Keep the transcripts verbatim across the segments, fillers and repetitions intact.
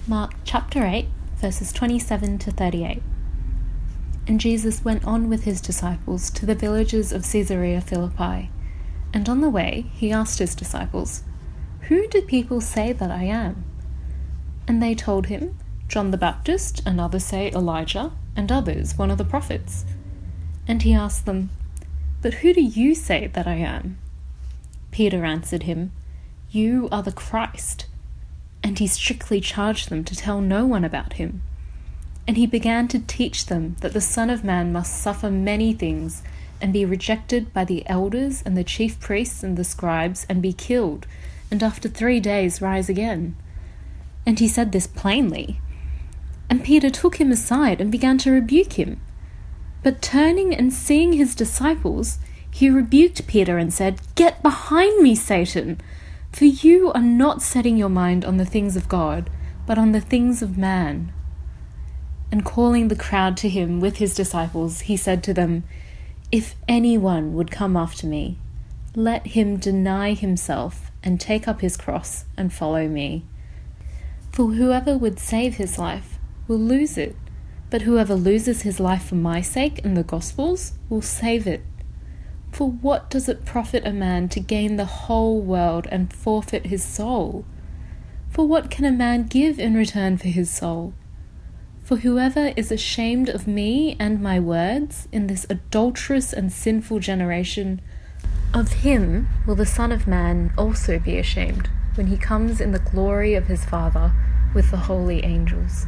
Mark chapter eight, verses twenty-seven to thirty-eight. And Jesus went on with his disciples to the villages of Caesarea Philippi, and on the way he asked his disciples, "Who do people say that I am?" And they told him, "John the Baptist, and others say Elijah, and others one of the prophets." And he asked them, "But who do you say that I am?" Peter answered him, "You are the Christ." And he strictly charged them to tell no one about him. And he began to teach them that the Son of Man must suffer many things, and be rejected by the elders and the chief priests and the scribes, and be killed, and after three days rise again. And he said this plainly. And Peter took him aside and began to rebuke him. But turning and seeing his disciples, he rebuked Peter and said, "Get behind me, Satan! For you are not setting your mind on the things of God, but on the things of man." And calling the crowd to him with his disciples, he said to them, "If anyone would come after me, let him deny himself and take up his cross and follow me. For whoever would save his life will lose it, but whoever loses his life for my sake and the gospel's will save it. For what does it profit a man to gain the whole world and forfeit his soul? For what can a man give in return for his soul? For whoever is ashamed of me and my words in this adulterous and sinful generation, of him will the Son of Man also be ashamed when he comes in the glory of his Father with the holy angels."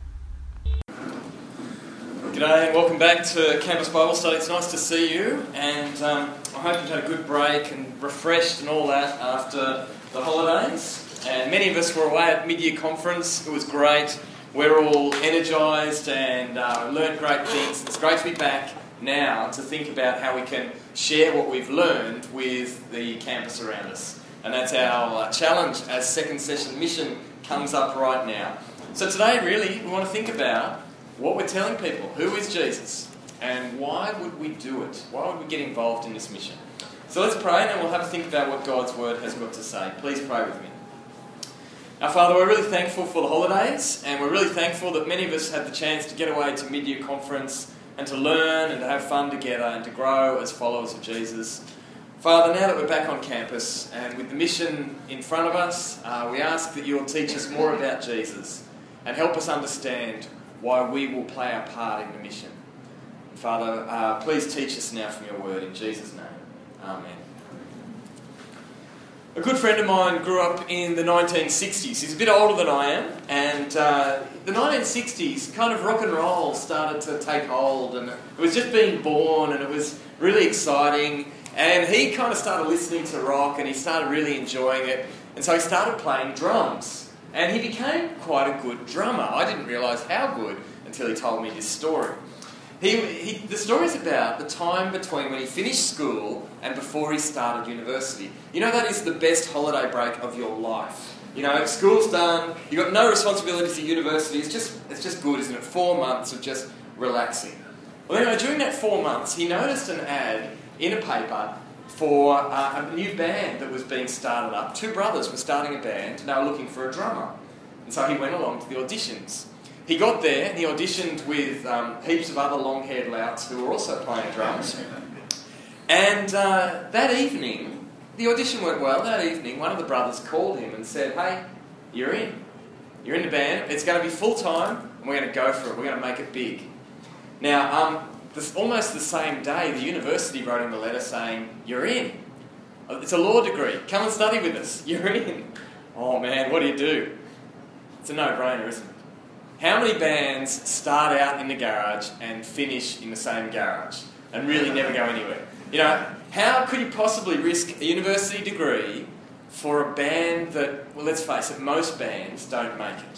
G'day and welcome back to Campus Bible Study. It's nice to see you, and um, I hope you've had a good break and refreshed and all that after the holidays. And many of us were away at mid-year conference. It was great. We're all energised and uh, learned great things. It's great to be back now to think about how we can share what we've learned with the campus around us. And that's our uh, challenge as second session mission comes up right now. So today really we want to think about what we're telling people. Who is Jesus? And why would we do it? Why would we get involved in this mission? So let's pray and then we'll have a think about what God's Word has got to say. Please pray with me. Our Father, we're really thankful for the holidays, and we're really thankful that many of us had the chance to get away to mid-year conference and to learn and to have fun together and to grow as followers of Jesus. Father, now that we're back on campus and with the mission in front of us, uh, we ask that you'll teach us more about Jesus and help us understand why we will play our part in the mission. Father, uh, please teach us now from your word in Jesus' name. Amen. A good friend of mine grew up in the nineteen sixties. He's a bit older than I am, and uh, the nineteen sixties, kind of rock and roll started to take hold, and it was just being born, and it was really exciting, and he kind of started listening to rock, and he started really enjoying it, and so he started playing drums. And he became quite a good drummer. I didn't realise how good until he told me this story. He, he, the story's about the time between when he finished school and before he started university. You know, that is the best holiday break of your life. You know, school's done, you've got no responsibilities at university, it's just, it's just good, isn't it? Four months of just relaxing. Well, anyway, during that four months, he noticed an ad in a paper for uh, a new band that was being started up. Two brothers were starting a band and they were looking for a drummer. And so he went along to the auditions. He got there and he auditioned with um, heaps of other long-haired louts who were also playing drums. And uh, that evening, the audition went well. That evening, one of the brothers called him and said, "Hey, you're in. You're in the band. It's going to be full-time and we're going to go for it. We're going to make it big." Now, um, This, almost the same day, the university wrote him a letter saying, "You're in. It's a law degree. Come and study with us. You're in." Oh man, what do you do? It's a no-brainer, isn't it? How many bands start out in the garage and finish in the same garage and really never go anywhere? You know, how could you possibly risk a university degree for a band that, well, let's face it, most bands don't make it?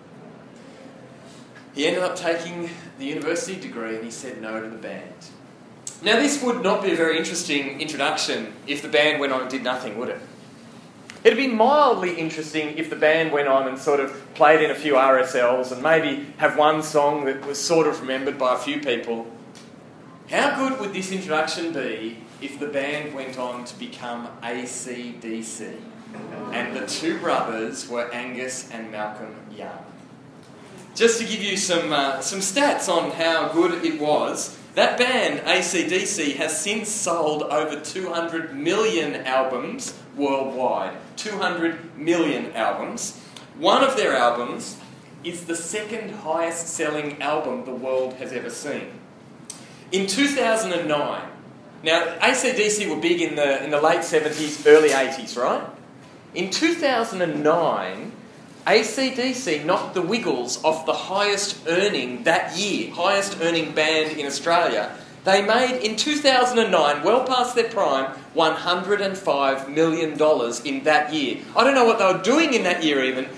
He ended up taking the university degree and he said no to the band. Now, this would not be a very interesting introduction if the band went on and did nothing, would it? It'd be mildly interesting if the band went on and sort of played in a few R S Ls and maybe have one song that was sort of remembered by a few people. How good would this introduction be if the band went on to become A C D C? And the two brothers were Angus and Malcolm Young. Just to give you some uh, some stats on how good it was, that band, A C D C, has since sold over two hundred million albums worldwide. two hundred million albums. One of their albums is the second highest selling album the world has ever seen. In two thousand nine, now A C D C were big in the, in the late seventies, early eighties, right? In two thousand nine, A C D C knocked the Wiggles off the highest earning that year, highest earning band in Australia. They made, in two thousand nine, well past their prime, one hundred five million dollars in that year. I don't know what they were doing in that year even.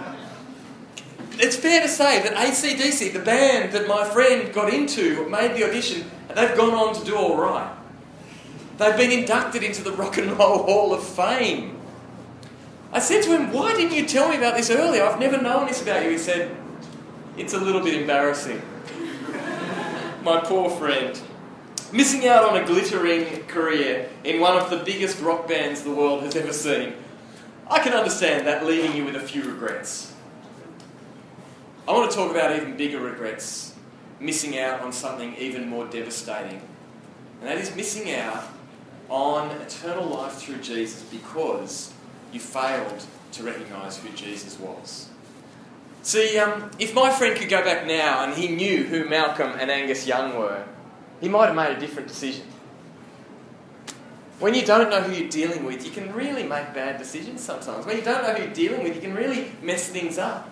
It's fair to say that A C D C, the band that my friend got into, made the audition, and they've gone on to do all right. They've been inducted into the Rock and Roll Hall of Fame. I said to him, why didn't you tell me about this earlier? I've never known this about you. He said, it's a little bit embarrassing. My poor friend. Missing out on a glittering career in one of the biggest rock bands the world has ever seen. I can understand that, leaving you with a few regrets. I want to talk about even bigger regrets. Missing out on something even more devastating. And that is missing out on eternal life through Jesus because you failed to recognise who Jesus was. See, um, if my friend could go back now and he knew who Malcolm and Angus Young were, he might have made a different decision. When you don't know who you're dealing with, you can really make bad decisions sometimes. When you don't know who you're dealing with, you can really mess things up.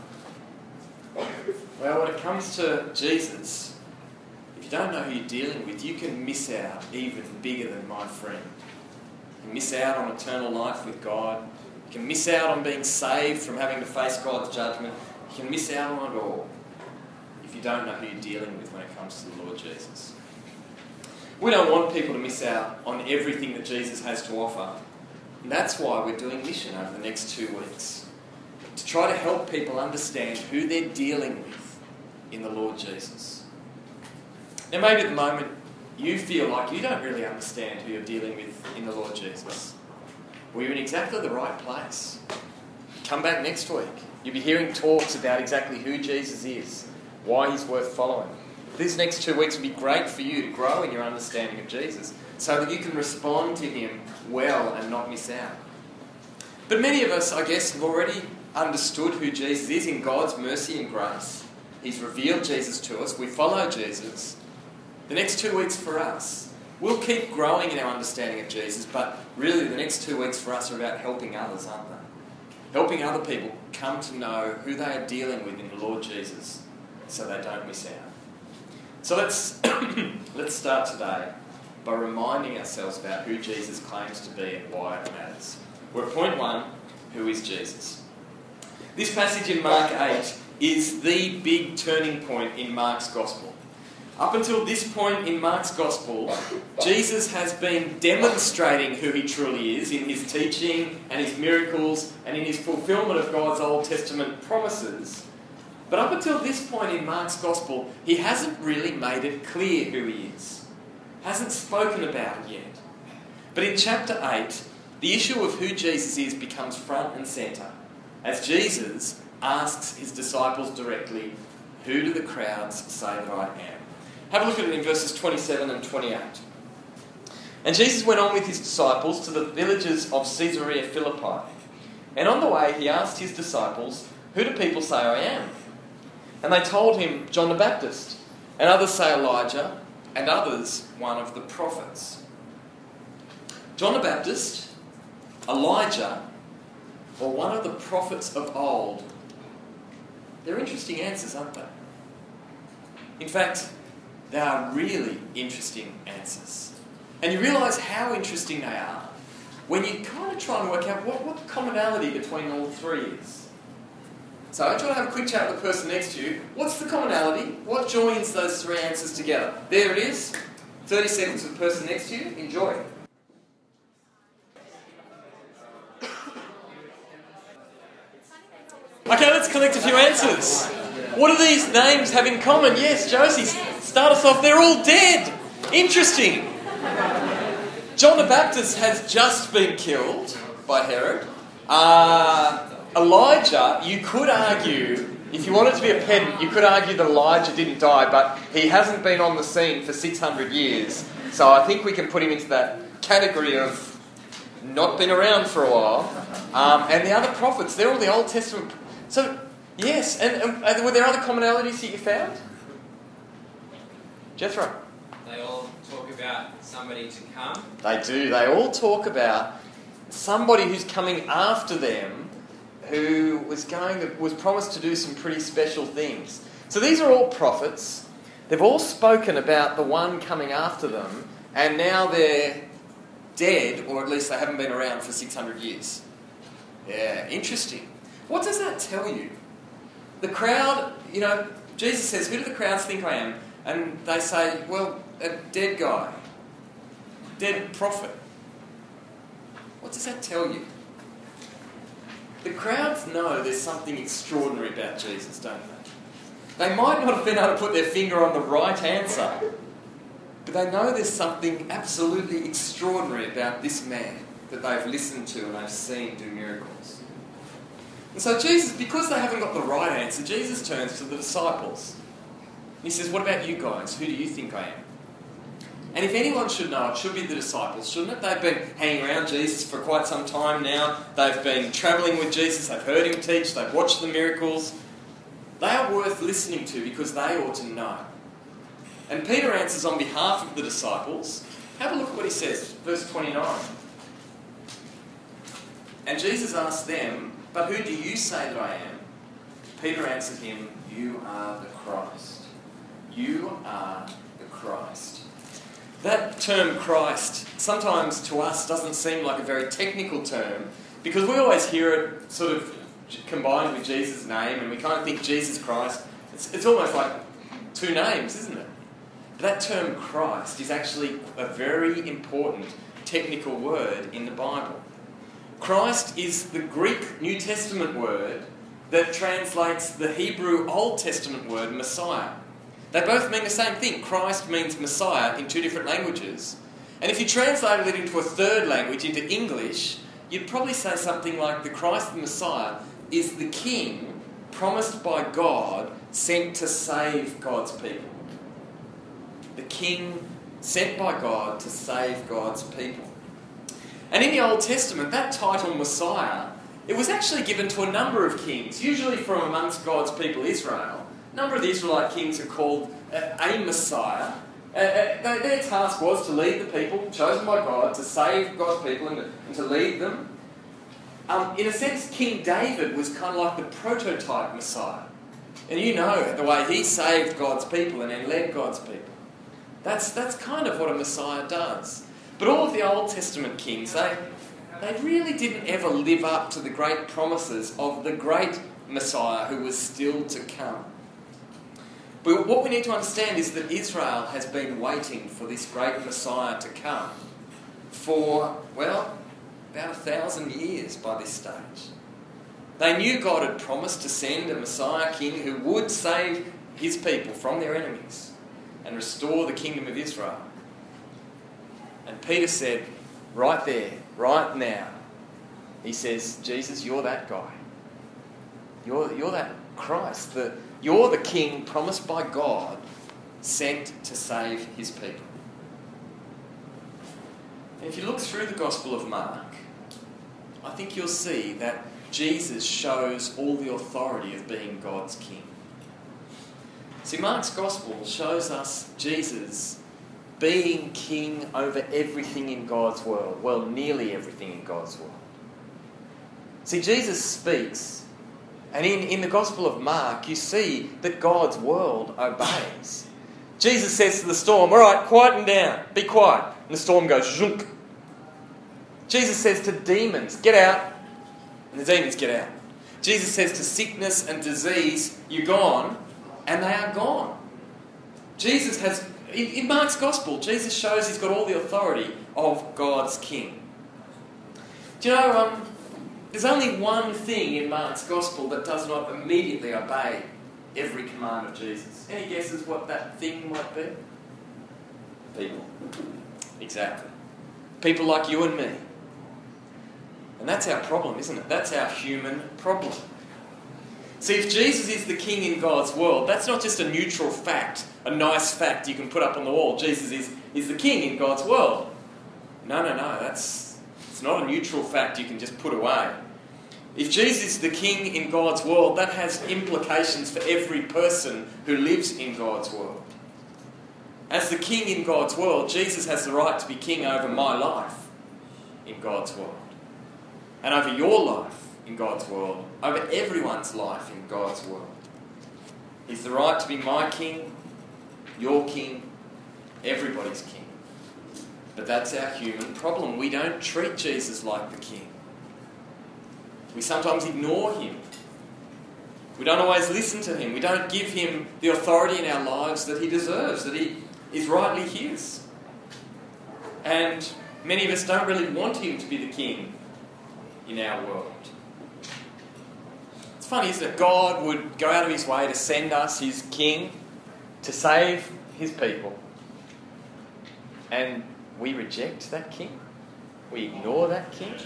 Well, when it comes to Jesus, if you don't know who you're dealing with, you can miss out even bigger than my friend. You can miss out on eternal life with God. You can miss out on being saved from having to face God's judgment. You can miss out on it all if you don't know who you're dealing with when it comes to the Lord Jesus. We don't want people to miss out on everything that Jesus has to offer. And that's why we're doing mission over the next two weeks. To try to help people understand who they're dealing with in the Lord Jesus. Now maybe at the moment you feel like you don't really understand who you're dealing with in the Lord Jesus. Well, you're in exactly the right place. Come back next week. You'll be hearing talks about exactly who Jesus is, why he's worth following. These next two weeks will be great for you to grow in your understanding of Jesus so that you can respond to him well and not miss out. But many of us, I guess, have already understood who Jesus is in God's mercy and grace. He's revealed Jesus to us. We follow Jesus. The next two weeks for us, we'll keep growing in our understanding of Jesus, but really the next two weeks for us are about helping others, aren't they? Helping other people come to know who they are dealing with in the Lord Jesus so they don't miss out. So let's let's start today by reminding ourselves about who Jesus claims to be and why it matters. We're at point one, who is Jesus? This passage in Mark eight is the big turning point in Mark's Gospel. Up until this point in Mark's Gospel, Jesus has been demonstrating who he truly is in his teaching and his miracles and in his fulfillment of God's Old Testament promises. But up until this point in Mark's Gospel, he hasn't really made it clear who he is. Hasn't spoken about it yet. But in chapter eight, the issue of who Jesus is becomes front and centre as Jesus asks his disciples directly, who do the crowds say that I am? Have a look at it in verses twenty-seven and twenty-eight. And Jesus went on with his disciples to the villages of Caesarea Philippi. And on the way he asked his disciples, who do people say I am? And they told him, John the Baptist, and others say Elijah, and others one of the prophets. John the Baptist, Elijah, or one of the prophets of old. They're interesting answers, aren't they? In fact, they are really interesting answers. And you realise how interesting they are when you kind of try and work out what, what the commonality between all three is. So I try to have a quick chat with the person next to you. What's the commonality? What joins those three answers together? There it is. thirty seconds with the person next to you. Enjoy. Okay, let's collect a few answers. What do these names have in common? Yes, Josie, start us off. They're all dead. Interesting. John the Baptist has just been killed by Herod. Uh, Elijah, you could argue, if you wanted to be a pedant, you could argue that Elijah didn't die, but he hasn't been on the scene for six hundred years. So I think we can put him into that category of not been around for a while. Um, and the other prophets, they're all the Old Testament. So, yes, and, and were there other commonalities that you found? Jethro? They all talk about somebody to come. They do. They all talk about somebody who's coming after them, who was going to, was promised to do some pretty special things. So these are all prophets. They've all spoken about the one coming after them, and now they're dead, or at least they haven't been around for six hundred years. Yeah, interesting. What does that tell you? The crowd, you know, Jesus says, who do the crowds think I am? And they say, well, a dead guy, dead prophet. What does that tell you? The crowds know there's something extraordinary about Jesus, don't they? They might not have been able to put their finger on the right answer, but they know there's something absolutely extraordinary about this man that they've listened to and they've seen do miracles. And so Jesus, because they haven't got the right answer, Jesus turns to the disciples. He says, what about you guys? Who do you think I am? And if anyone should know, it should be the disciples, shouldn't it? They've been hanging around Jesus for quite some time now. They've been travelling with Jesus. They've heard him teach. They've watched the miracles. They are worth listening to because they ought to know. And Peter answers on behalf of the disciples. Have a look at what he says, verse twenty-nine. And Jesus asked them, but who do you say that I am? Peter answered him, you are the Christ. You are the Christ. That term Christ sometimes to us doesn't seem like a very technical term because we always hear it sort of combined with Jesus' name and we kind of think Jesus Christ. It's, it's almost like two names, isn't it? But that term Christ is actually a very important technical word in the Bible. Christ is the Greek New Testament word that translates the Hebrew Old Testament word Messiah. They both mean the same thing. Christ means Messiah in two different languages. And if you translated it into a third language, into English, you'd probably say something like the Christ the Messiah is the King promised by God, sent to save God's people. The King sent by God to save God's people. And in the Old Testament, that title Messiah, it was actually given to a number of kings, usually from amongst God's people Israel. A number of the Israelite kings are called a Messiah. Uh, uh, their task was to lead the people, chosen by God, to save God's people and to, and to lead them. Um, in a sense, King David was kind of like the prototype Messiah. And you know the way he saved God's people and then led God's people. That's, that's kind of what a Messiah does. But all of the Old Testament kings, they, they really didn't ever live up to the great promises of the great Messiah who was still to come. But what we need to understand is that Israel has been waiting for this great Messiah to come for, well, about a thousand years by this stage. They knew God had promised to send a Messiah king who would save his people from their enemies and restore the kingdom of Israel. And Peter said, right there, right now, he says, Jesus, you're that guy. You're, you're that Christ, the You're the King promised by God, sent to save his people. And if you look through the Gospel of Mark, I think you'll see that Jesus shows all the authority of being God's King. See, Mark's Gospel shows us Jesus being king over everything in God's world. Well, nearly everything in God's world. See, Jesus speaks. And in, in the Gospel of Mark, you see that God's world obeys. Jesus says to the storm, all right, quieten down, be quiet. And the storm goes, zhunk. Jesus says to demons, get out. And the demons get out. Jesus says to sickness and disease, you're gone. And they are gone. Jesus has, in, in Mark's Gospel, Jesus shows he's got all the authority of God's King. Do you know, um, there's only one thing in Mark's Gospel that does not immediately obey every command of Jesus. Any guesses what that thing might be? People. Exactly. People like you and me. And And that's our problem, isn't it? That's our human problem. See, if Jesus is the king in God's world, that's not just a neutral fact, a nice fact you can put up on the wall. Jesus is, is the king in God's world. No, no, no, that's it's not a neutral fact you can just put away. If Jesus is the king in God's world, that has implications for every person who lives in God's world. As the king in God's world, Jesus has the right to be king over my life in God's world. And over your life in God's world, over everyone's life in God's world. He's the right to be my king, your king, everybody's king. But that's our human problem. We don't treat Jesus like the king. We sometimes ignore him. We don't always listen to him. We don't give him the authority in our lives that he deserves, that he is rightly his. And many of us don't really want him to be the king in our world. It's funny, isn't it? God would go out of his way to send us his king to save his people. And we reject that king. We ignore that king.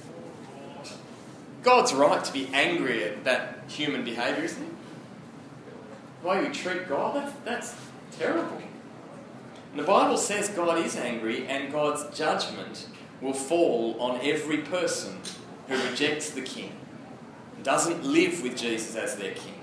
God's right to be angry at that human behaviour, isn't he? The way we treat God, that's, that's terrible. And the Bible says God is angry and God's judgment will fall on every person who rejects the king and doesn't live with Jesus as their king.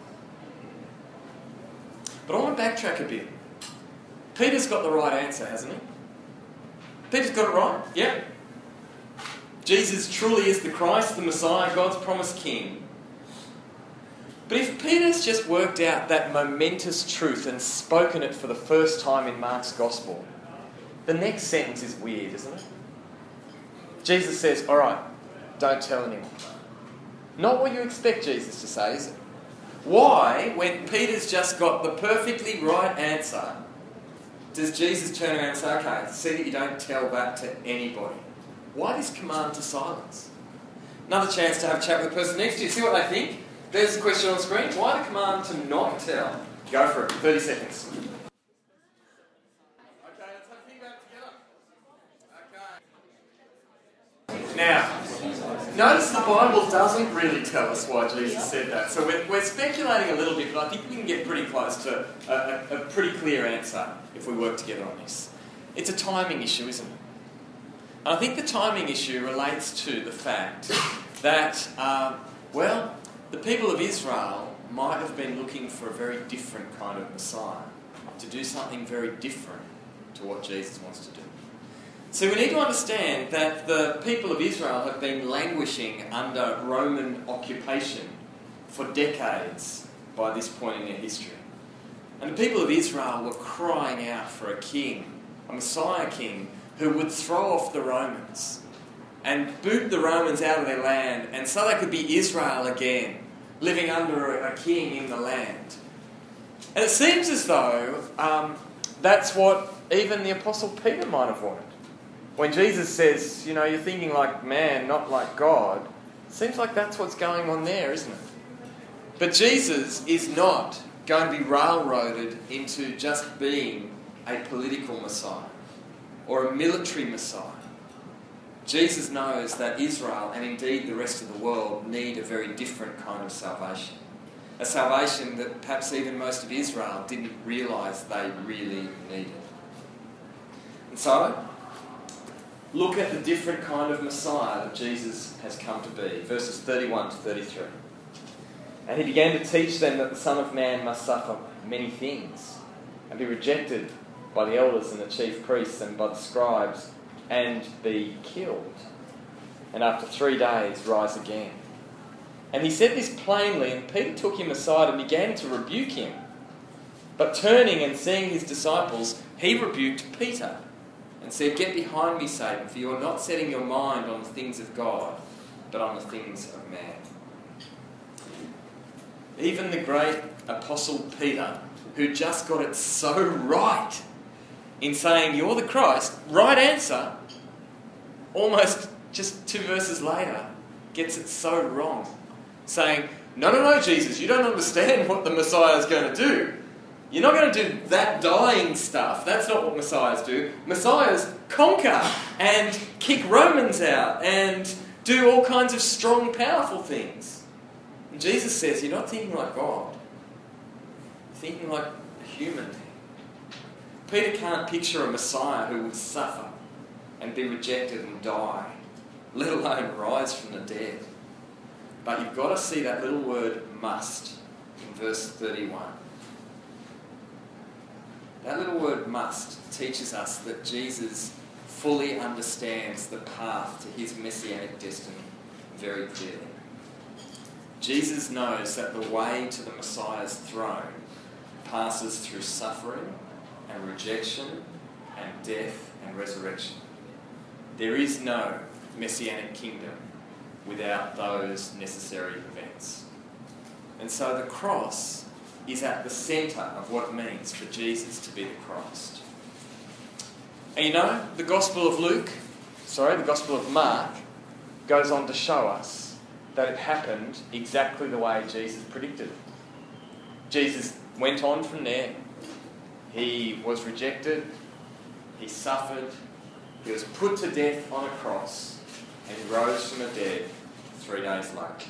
But I want to backtrack a bit. Peter's got the right answer, hasn't he? Peter's got it right, yeah. Jesus truly is the Christ, the Messiah, God's promised king. But if Peter's just worked out that momentous truth and spoken it for the first time in Mark's Gospel, the next sentence is weird, isn't it? Jesus says, all right, don't tell anyone. Not what you expect Jesus to say, is it? Why, when Peter's just got the perfectly right answer, does Jesus turn around and say, okay, see that you don't tell that to anybody? Why this command to silence? Another chance to have a chat with the person next to you. See what they think? There's the question on the screen. Why the command to not tell? Go for it. thirty seconds. Okay, let's have a think about it together. Okay. Now, notice the Bible doesn't really tell us why Jesus said that. So we're, we're speculating a little bit, but I think we can get pretty close to a, a, a pretty clear answer if we work together on this. It's a timing issue, isn't it? And I think the timing issue relates to the fact that, um, well, the people of Israel might have been looking for a very different kind of Messiah, to do something very different to what Jesus wants to do. So we need to understand that the people of Israel have been languishing under Roman occupation for decades by this point in their history. And the people of Israel were crying out for a king, a Messiah king, who would throw off the Romans and boot the Romans out of their land, and so they could be Israel again, living under a king in the land. And it seems as though um, that's what even the Apostle Peter might have wanted. When Jesus says, you know, you're thinking like man, not like God, it seems like that's what's going on there, isn't it? But Jesus is not going to be railroaded into just being a political Messiah or a military Messiah. Jesus knows that Israel, and indeed the rest of the world, need a very different kind of salvation. A salvation that perhaps even most of Israel didn't realise they really needed. And so, look at the different kind of Messiah that Jesus has come to be. Verses thirty-one to thirty-three. And he began to teach them that the Son of Man must suffer many things and be rejected by the elders and the chief priests and by the scribes, and be killed, and after three days rise again. And he said this plainly, and Peter took him aside and began to rebuke him. But turning and seeing his disciples, he rebuked Peter and said, "Get behind me, Satan, for you are not setting your mind on the things of God, but on the things of man." Even the great Apostle Peter, who just got it so right in saying, "You're the Christ," right answer, almost just two verses later, gets it so wrong. Saying, no, no, no, Jesus, you don't understand what the Messiah is going to do. You're not going to do that dying stuff. That's not what Messiahs do. Messiahs conquer and kick Romans out and do all kinds of strong, powerful things. And Jesus says, you're not thinking like God. You're thinking like a human. Peter can't picture a Messiah who would suffer and be rejected and die, let alone rise from the dead. But you've got to see that little word must in verse thirty-one. That little word must teaches us that Jesus fully understands the path to his messianic destiny very clearly. Jesus knows that the way to the Messiah's throne passes through suffering and rejection and death and resurrection. There is no messianic kingdom without those necessary events. And so the cross is at the centre of what it means for Jesus to be the Christ. And you know, the Gospel of Luke, sorry, the Gospel of Mark, goes on to show us that it happened exactly the way Jesus predicted. Jesus went on from there. He was rejected. He suffered. He was put to death on a cross. And he rose from the dead three days later.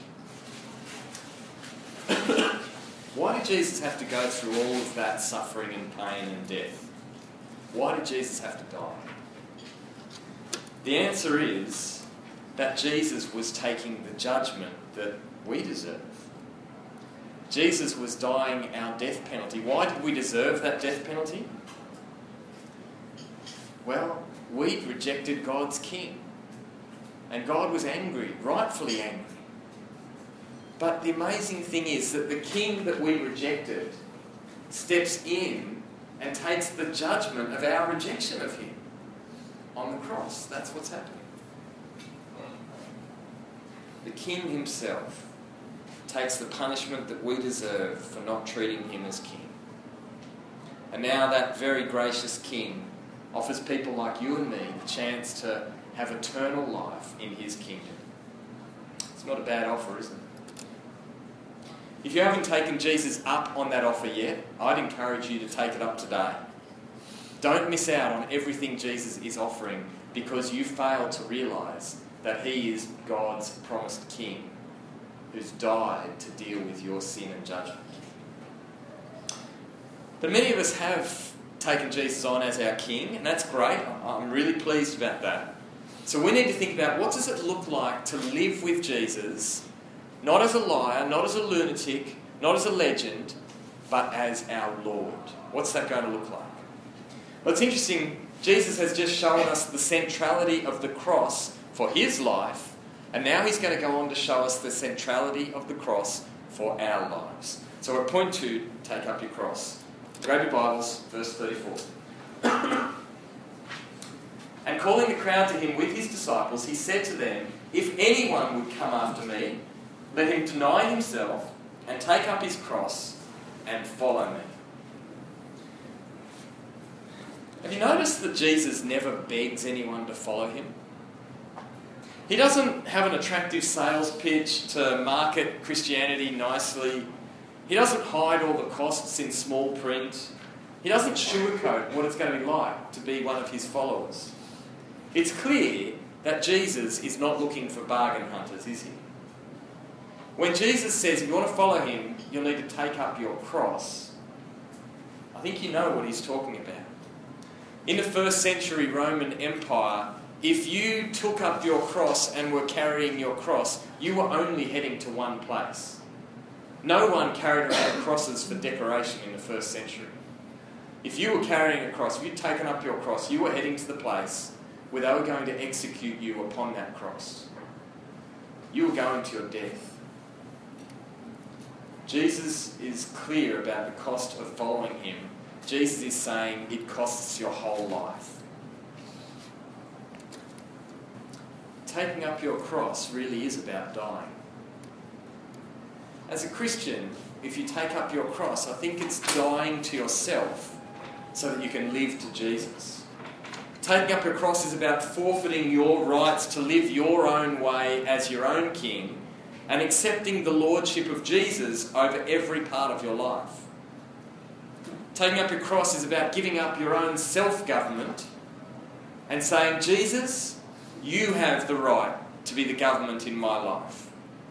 Why did Jesus have to go through all of that suffering and pain and death? Why did Jesus have to die? The answer is that Jesus was taking the judgment that we deserve. Jesus was dying our death penalty. Why did we deserve that death penalty? Well, we'd rejected God's king. And God was angry, rightfully angry. But the amazing thing is that the king that we rejected steps in and takes the judgment of our rejection of him on the cross. That's what's happening. The king himself takes the punishment that we deserve for not treating him as king. And now that very gracious king offers people like you and me the chance to have eternal life in his kingdom. It's not a bad offer, is it? If you haven't taken Jesus up on that offer yet, I'd encourage you to take it up today. Don't miss out on everything Jesus is offering because you failed to realise that he is God's promised king who's died to deal with your sin and judgment. But many of us have taken Jesus on as our king, and that's great. I'm really pleased about that. So we need to think about, what does it look like to live with Jesus, not as a liar, not as a lunatic, not as a legend, but as our Lord? What's that going to look like? Well, it's interesting. Jesus has just shown us the centrality of the cross for his life, and now he's going to go on to show us the centrality of the cross for our lives. So at point two, take up your cross. Grab your Bibles, verse thirty-four. And calling the crowd to him with his disciples, he said to them, "If anyone would come after me, let him deny himself and take up his cross and follow me." Have you noticed that Jesus never begs anyone to follow him? He doesn't have an attractive sales pitch to market Christianity nicely. He doesn't hide all the costs in small print. He doesn't sugarcoat what it's going to be like to be one of his followers. It's clear that Jesus is not looking for bargain hunters, is he? When Jesus says, if you want to follow him, you'll need to take up your cross, I think you know what he's talking about. In the first century Roman Empire, if you took up your cross and were carrying your cross, you were only heading to one place. No one carried around crosses for decoration in the first century. If you were carrying a cross, if you'd taken up your cross, you were heading to the place where they were going to execute you upon that cross. You were going to your death. Jesus is clear about the cost of following him. Jesus is saying it costs your whole life. Taking up your cross really is about dying. As a Christian, if you take up your cross, I think it's dying to yourself so that you can live to Jesus. Taking up your cross is about forfeiting your rights to live your own way as your own king and accepting the lordship of Jesus over every part of your life. Taking up your cross is about giving up your own self-government and saying, Jesus, you have the right to be the government in my life.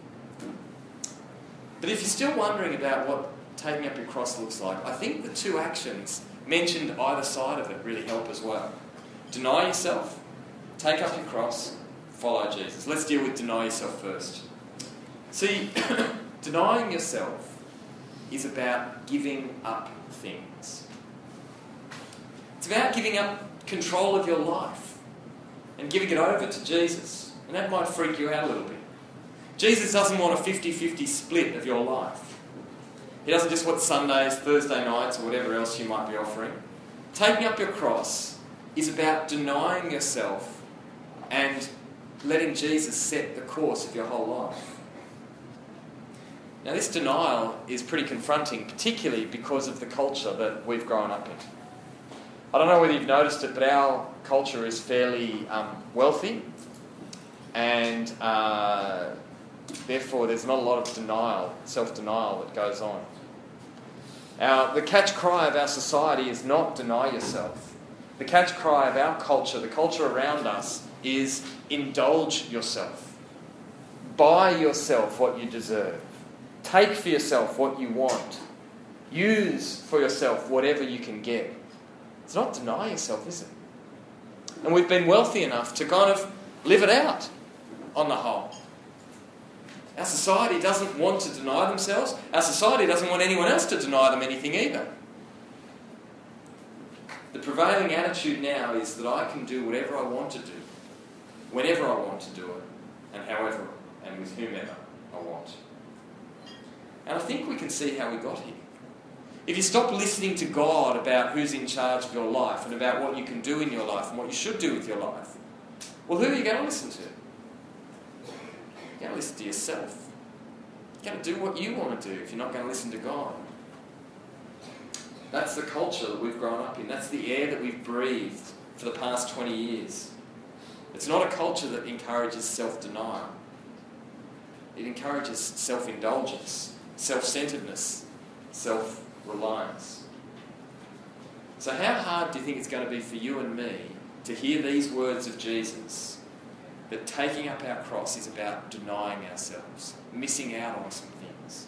But if you're still wondering about what taking up your cross looks like, I think the two actions mentioned either side of it really help as well. Deny yourself, take up your cross, follow Jesus. Let's deal with deny yourself first. See, denying yourself is about giving up things. It's about giving up control of your life and giving it over to Jesus. And that might freak you out a little bit. Jesus doesn't want a fifty-fifty split of your life. He doesn't just want Sundays, Thursday nights, or whatever else you might be offering. Taking up your cross is about denying yourself and letting Jesus set the course of your whole life. Now, this denial is pretty confronting, particularly because of the culture that we've grown up in. I don't know whether you've noticed it, but our culture is fairly um, wealthy, and uh, therefore there's not a lot of denial, self-denial that goes on. Our, the catch cry of our society is not deny yourself. The catch cry of our culture, the culture around us, is indulge yourself. Buy yourself what you deserve. Take for yourself what you want. Use for yourself whatever you can get. It's not deny yourself, is it? And we've been wealthy enough to kind of live it out on the whole. Our society doesn't want to deny themselves. Our society doesn't want anyone else to deny them anything either. The prevailing attitude now is that I can do whatever I want to do, whenever I want to do it, and however and with whomever I want. And I think we can see how we got here. If you stop listening to God about who's in charge of your life and about what you can do in your life and what you should do with your life, well, who are you going to listen to? You're going to listen to yourself. You're going to do what you want to do if you're not going to listen to God. That's the culture that we've grown up in. That's the air that we've breathed for the past twenty years. It's not a culture that encourages self-denial. It encourages self-indulgence, self-centeredness, self-reliance. So how hard do you think it's going to be for you and me to hear these words of Jesus, that taking up our cross is about denying ourselves, missing out on some things?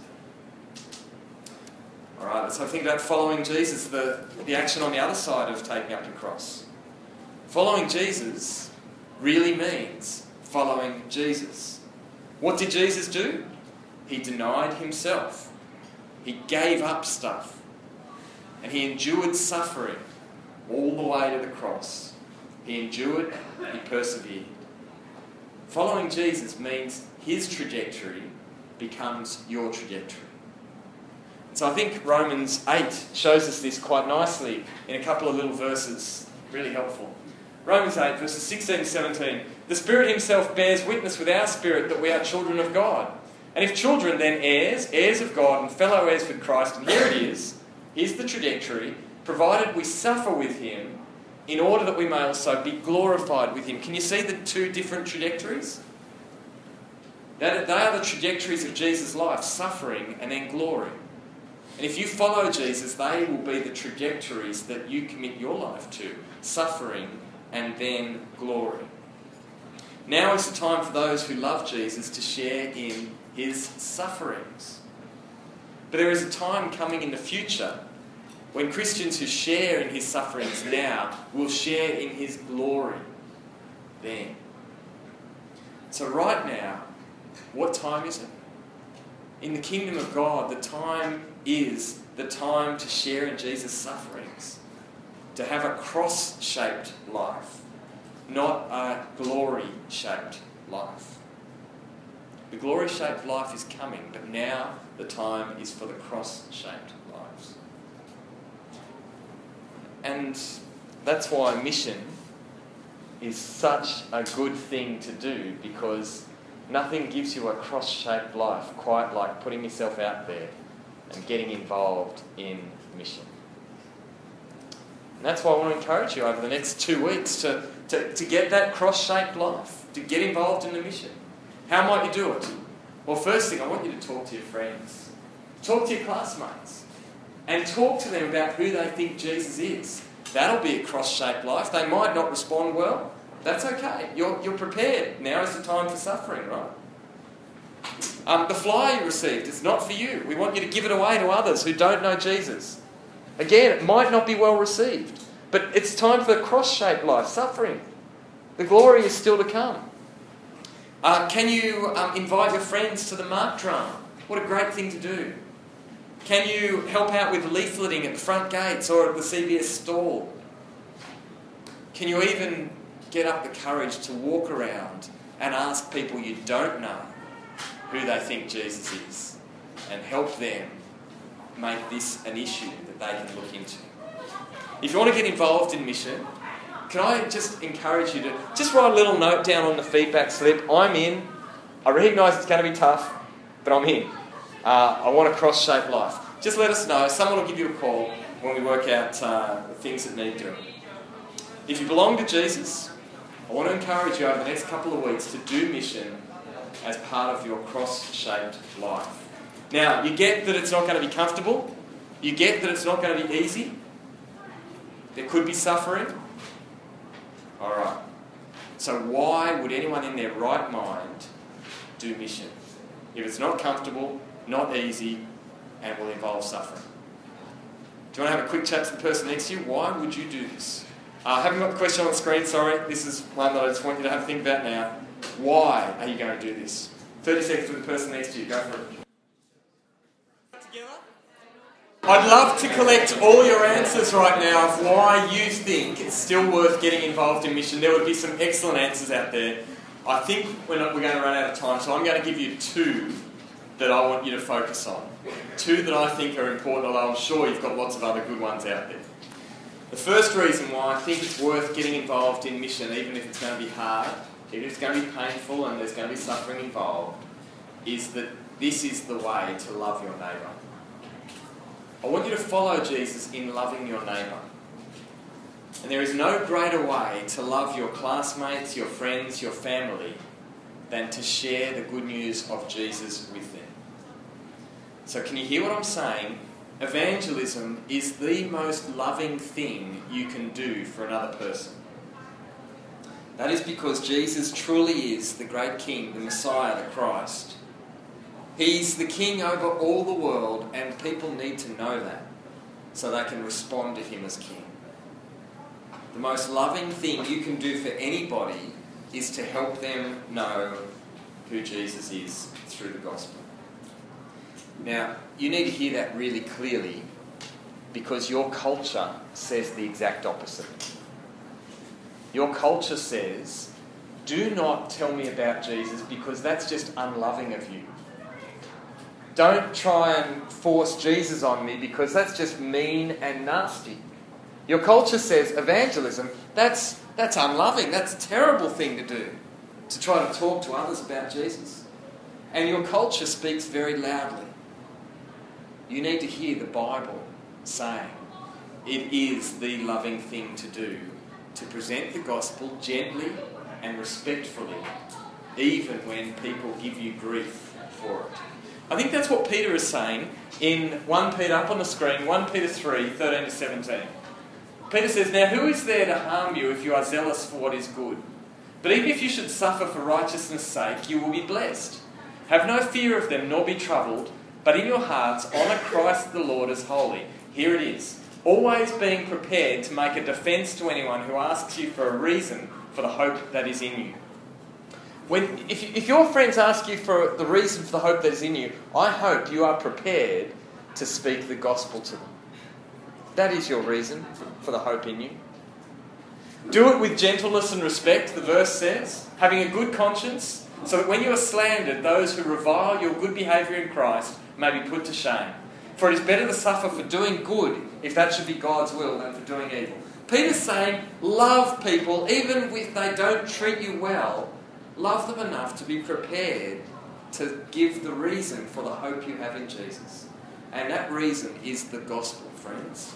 All right, let's have a think about following Jesus, the, the action on the other side of taking up your cross. Following Jesus really means following Jesus. What did Jesus do? He denied himself. He gave up stuff. And he endured suffering all the way to the cross. He endured, he persevered. Following Jesus means his trajectory becomes your trajectory. So I think Romans eight shows us this quite nicely in a couple of little verses. Really helpful. Romans eight, verses sixteen to seventeen. The Spirit himself bears witness with our spirit that we are children of God. And if children, then heirs, heirs of God and fellow heirs with Christ. And here it is. Here's the trajectory. Provided we suffer with him in order that we may also be glorified with him. Can you see the two different trajectories? That they are the trajectories of Jesus' life, suffering and then glory. And if you follow Jesus, they will be the trajectories that you commit your life to, suffering and then glory. Now is the time for those who love Jesus to share in his sufferings. But there is a time coming in the future when Christians who share in his sufferings now will share in his glory then. So right now, what time is it? In the kingdom of God, the time is the time to share in Jesus' sufferings, to have a cross-shaped life, not a glory-shaped life. The glory-shaped life is coming, but now the time is for the cross-shaped lives. And that's why mission is such a good thing to do, because nothing gives you a cross-shaped life quite like putting yourself out there and getting involved in mission. And that's why I want to encourage you over the next two weeks to, to, to get that cross-shaped life, to get involved in the mission. How might you do it? Well, first thing, I want you to talk to your friends. Talk to your classmates. And talk to them about who they think Jesus is. That'll be a cross-shaped life. They might not respond well. That's okay. You're, you're prepared. Now is the time for suffering, right? Um, the flyer you received is not for you. We want you to give it away to others who don't know Jesus. Again, it might not be well received, but it's time for the cross-shaped life, suffering. The glory is still to come. Uh, can you um, invite your friends to the Mark drum? What a great thing to do. Can you help out with leafleting at the front gates or at the C B S stall? Can you even get up the courage to walk around and ask people you don't know who they think Jesus is and help them make this an issue that they can look into? If you want to get involved in mission, can I just encourage you to just write a little note down on the feedback slip. I'm in. I recognise it's going to be tough, but I'm in. Uh, I want a cross-shaped life. Just let us know. Someone will give you a call when we work out uh, the things that need doing. If you belong to Jesus, I want to encourage you over the next couple of weeks to do mission as part of your cross-shaped life. Now, you get that it's not going to be comfortable. You get that it's not going to be easy. There could be suffering. All right. So why would anyone in their right mind do mission if it's not comfortable, not easy, and will involve suffering? Do you want to have a quick chat to the person next to you? Why would you do this? I uh, haven't got the question on the screen, sorry. This is one that I just want you to have a think about now. Why are you going to do this? thirty seconds with the person next to you. Go for it. Together? I'd love to collect all your answers right now of why you think it's still worth getting involved in mission. There would be some excellent answers out there. I think we're, not, we're going to run out of time, so I'm going to give you two that I want you to focus on. Two that I think are important, although I'm sure you've got lots of other good ones out there. The first reason why I think it's worth getting involved in mission, even if it's going to be hard, even if it's going to be painful and there's going to be suffering involved, is that this is the way to love your neighbour. I want you to follow Jesus in loving your neighbour. And there is no greater way to love your classmates, your friends, your family, than to share the good news of Jesus with them. So can you hear what I'm saying? Evangelism is the most loving thing you can do for another person. That is because Jesus truly is the great King, the Messiah, the Christ. He's the King over all the world, and people need to know that so they can respond to him as King. The most loving thing you can do for anybody is to help them know who Jesus is through the gospel. Now, you need to hear that really clearly because your culture says the exact opposite. Your culture says, do not tell me about Jesus because that's just unloving of you. Don't try and force Jesus on me because that's just mean and nasty. Your culture says evangelism, that's, that's unloving, that's a terrible thing to do, to try to talk to others about Jesus. And your culture speaks very loudly. You need to hear the Bible saying it is the loving thing to do, to present the gospel gently and respectfully, even when people give you grief for it. I think that's what Peter is saying in First Peter, up on the screen, First Peter three, thirteen to seventeen. Peter says, now who is there to harm you if you are zealous for what is good? But even if you should suffer for righteousness' sake, you will be blessed. Have no fear of them, nor be troubled, but in your hearts honour Christ the Lord as holy. Here it is. Always being prepared to make a defence to anyone who asks you for a reason for the hope that is in you. When, if, if your friends ask you for the reason for the hope that is in you, I hope you are prepared to speak the gospel to them. That is your reason for the hope in you. Do it with gentleness and respect, the verse says, having a good conscience, so that when you are slandered, those who revile your good behaviour in Christ may be put to shame. For it is better to suffer for doing good, if that should be God's will, than for doing evil. Peter's saying, love people, even if they don't treat you well. Love them enough to be prepared to give the reason for the hope you have in Jesus. And that reason is the gospel, friends.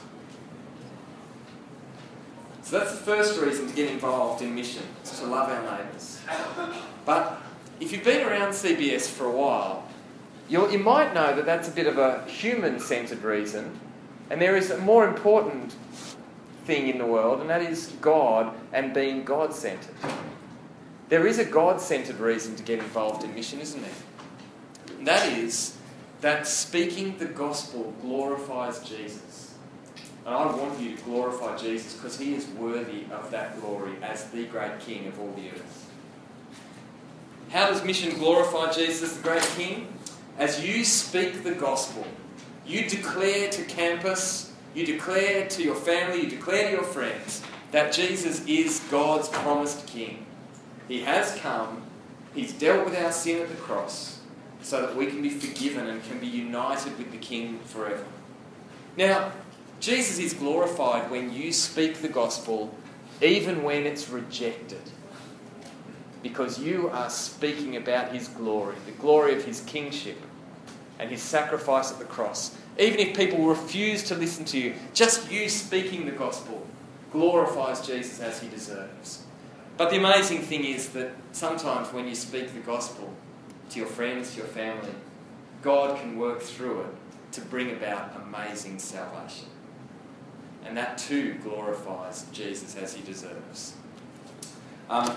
So that's the first reason to get involved in mission, to love our neighbours. But if you've been around C B S for a while, you'll, you might know that that's a bit of a human-centred reason, and there is a more important thing in the world, and that is God and being God-centred. There is a God-centred reason to get involved in mission, isn't there? And that is that speaking the gospel glorifies Jesus. And I want you to glorify Jesus because he is worthy of that glory as the great King of all the earth. How does mission glorify Jesus, the great King? As you speak the gospel, you declare to campus, you declare to your family, you declare to your friends that Jesus is God's promised King. He has come, he's dealt with our sin at the cross so that we can be forgiven and can be united with the King forever. Now, Jesus is glorified when you speak the gospel even when it's rejected, because you are speaking about his glory, the glory of his kingship and his sacrifice at the cross. Even if people refuse to listen to you, just you speaking the gospel glorifies Jesus as he deserves. But the amazing thing is that sometimes when you speak the gospel to your friends, to your family, God can work through it to bring about amazing salvation. And that too glorifies Jesus as he deserves. Um,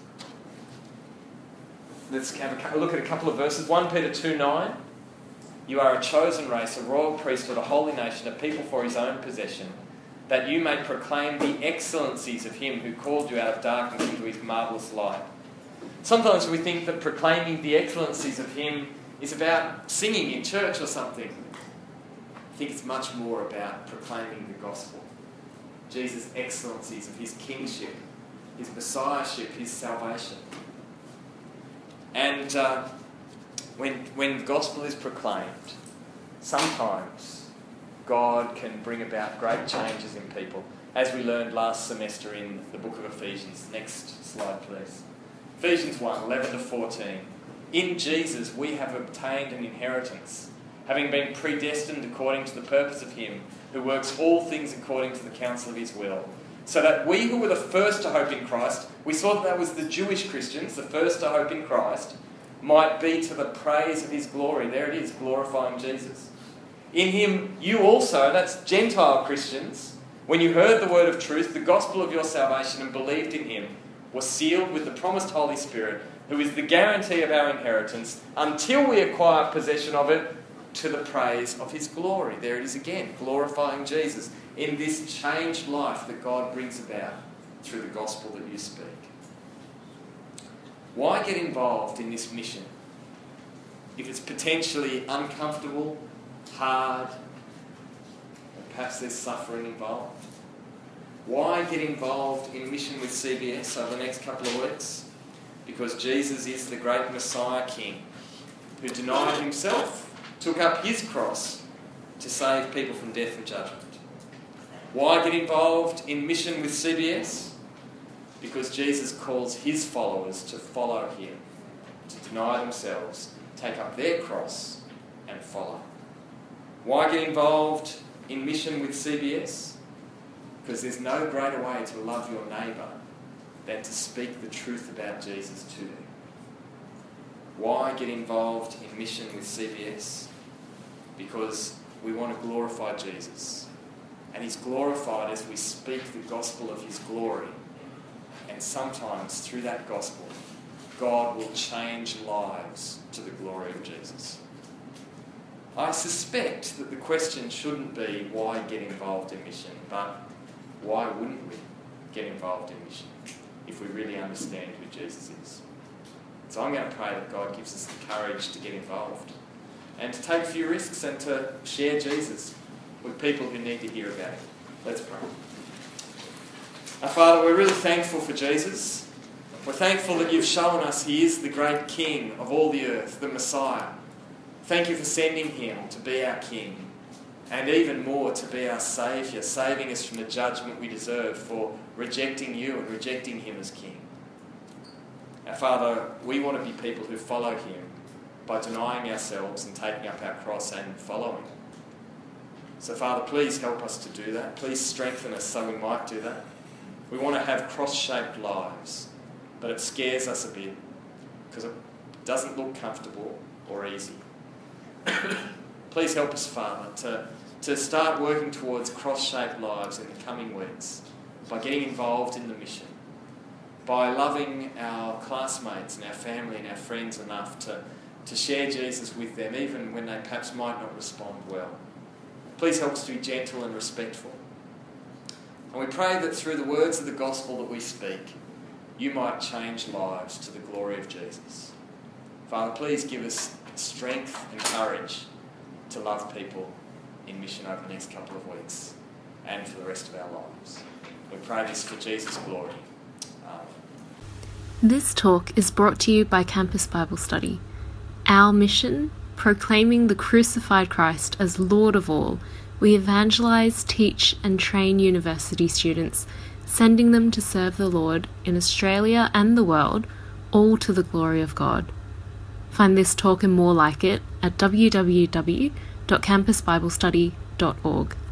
let's have a look at a couple of verses. First Peter two nine. You are a chosen race, a royal priesthood, a holy nation, a people for his own possession, that you may proclaim the excellencies of him who called you out of darkness into his marvellous light. Sometimes we think that proclaiming the excellencies of him is about singing in church or something. I think it's much more about proclaiming the gospel. Jesus' excellencies of his kingship, his messiahship, his salvation. And uh, when, when the gospel is proclaimed, sometimes God can bring about great changes in people, as we learned last semester in the book of Ephesians. Next slide, please. Ephesians one, eleven to fourteen. In Jesus we have obtained an inheritance, having been predestined according to the purpose of him who works all things according to the counsel of his will, so that we who were the first to hope in Christ, we saw that that was the Jewish Christians, the first to hope in Christ, might be to the praise of his glory. There it is, glorifying Jesus. In him you also, that's Gentile Christians, when you heard the word of truth, the gospel of your salvation, and believed in him, were sealed with the promised Holy Spirit, who is the guarantee of our inheritance, until we acquire possession of it, to the praise of his glory. There it is again, glorifying Jesus in this changed life that God brings about through the gospel that you speak. Why get involved in this mission if it's potentially uncomfortable, hard, and perhaps there's suffering involved? Why get involved in mission with C B S over the next couple of weeks? Because Jesus is the great Messiah King who denied himself, took up his cross to save people from death and judgment. Why get involved in mission with C B S? Because Jesus calls his followers to follow him, to deny themselves, take up their cross and follow. Why get involved in mission with C B S? Because there's no greater way to love your neighbour than to speak the truth about Jesus to them. Why get involved in mission with C B S? Because we want to glorify Jesus. And he's glorified as we speak the gospel of his glory. And sometimes through that gospel, God will change lives to the glory of Jesus. I suspect that the question shouldn't be why get involved in mission, but why wouldn't we get involved in mission if we really understand who Jesus is? So I'm going to pray that God gives us the courage to get involved and to take a few risks and to share Jesus with people who need to hear about it. Let's pray. Our Father, we're really thankful for Jesus. We're thankful that you've shown us he is the great King of all the earth, the Messiah. Thank you for sending him to be our King, and even more to be our Saviour, saving us from the judgment we deserve for rejecting you and rejecting him as King. Our Father, we want to be people who follow him by denying ourselves and taking up our cross and following. So Father, please help us to do that. Please strengthen us so we might do that. We want to have cross-shaped lives, but it scares us a bit because it doesn't look comfortable or easy. Please help us, Father, to to start working towards cross-shaped lives in the coming weeks by getting involved in the mission, by loving our classmates and our family and our friends enough to, to share Jesus with them, even when they perhaps might not respond well. Please help us to be gentle and respectful. And we pray that through the words of the gospel that we speak, you might change lives to the glory of Jesus. Father, please give us strength and courage to love people in mission over the next couple of weeks and for the rest of our lives. We pray this for Jesus' glory. Amen. This talk is brought to you by Campus Bible Study. Our mission, proclaiming the crucified Christ as Lord of all, we evangelise, teach and train university students, sending them to serve the Lord in Australia and the world, all to the glory of God. Find this talk and more like it at w w w dot campus bible study dot org.